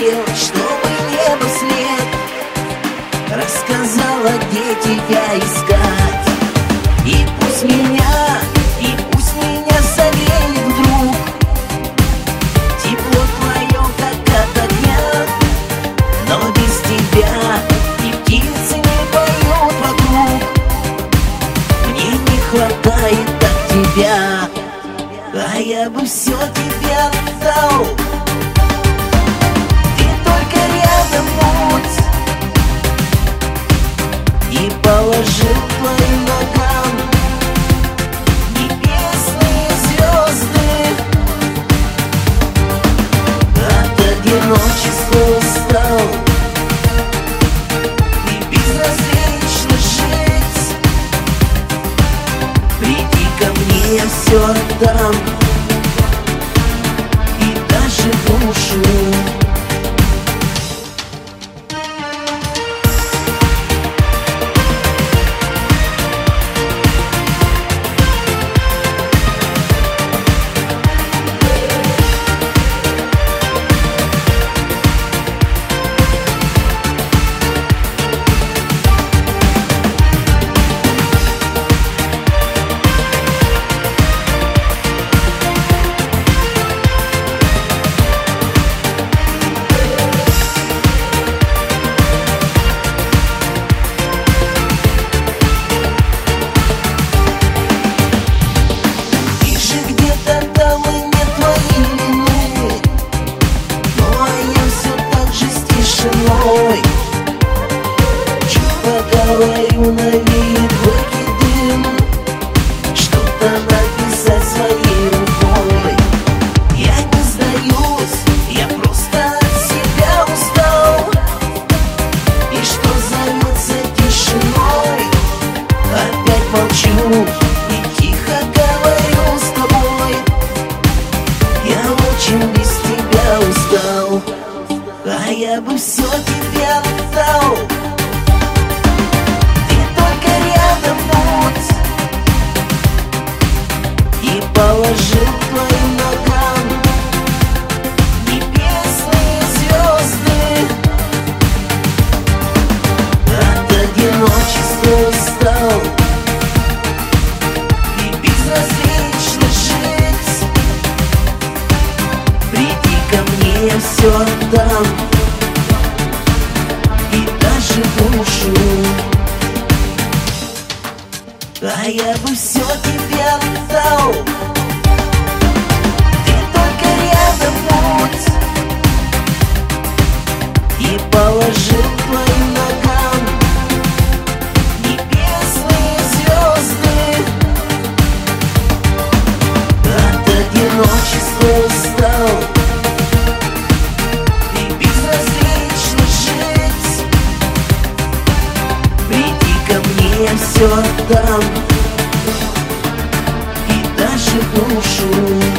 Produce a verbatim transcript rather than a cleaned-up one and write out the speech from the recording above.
сделать, чтобы небо след рассказала, где тебя искать. И пусть меня, и пусть меня согреет вдруг тепло твое, как от огня. Но без тебя и птицы не поют вокруг. Мне не хватает так тебя, а я бы все тебе отдал. Ты только рядом будь и положил к твоим ногам небесные звезды. От одиночества устал и безразлично жить. Приди ко мне, я все отдам, и даже душу. Говорю на вид выкидым, что-то написать своей рукой. Я не сдаюсь, я просто от себя устал. И что зовется тишиной, опять молчу и тихо говорю с тобой. Я очень без тебя устал, а я бы все тебе отдал. Положил к твоим ногам небесные звезды. От одиночества устал и безразлично жить. Приди ко мне, я все отдам, и даже душу. А я бы все тебе отдал. Ты только рядом будь и положил к твоим ногам небесные звезды. От одиночества устал и безразлично жить. Приди ко мне, я все отдам, и даже душу.